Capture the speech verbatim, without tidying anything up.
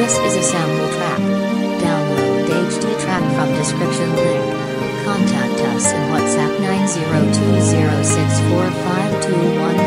This is a sample track. Download H D track from description link. Contact us in WhatsApp nine zero two zero six four five two one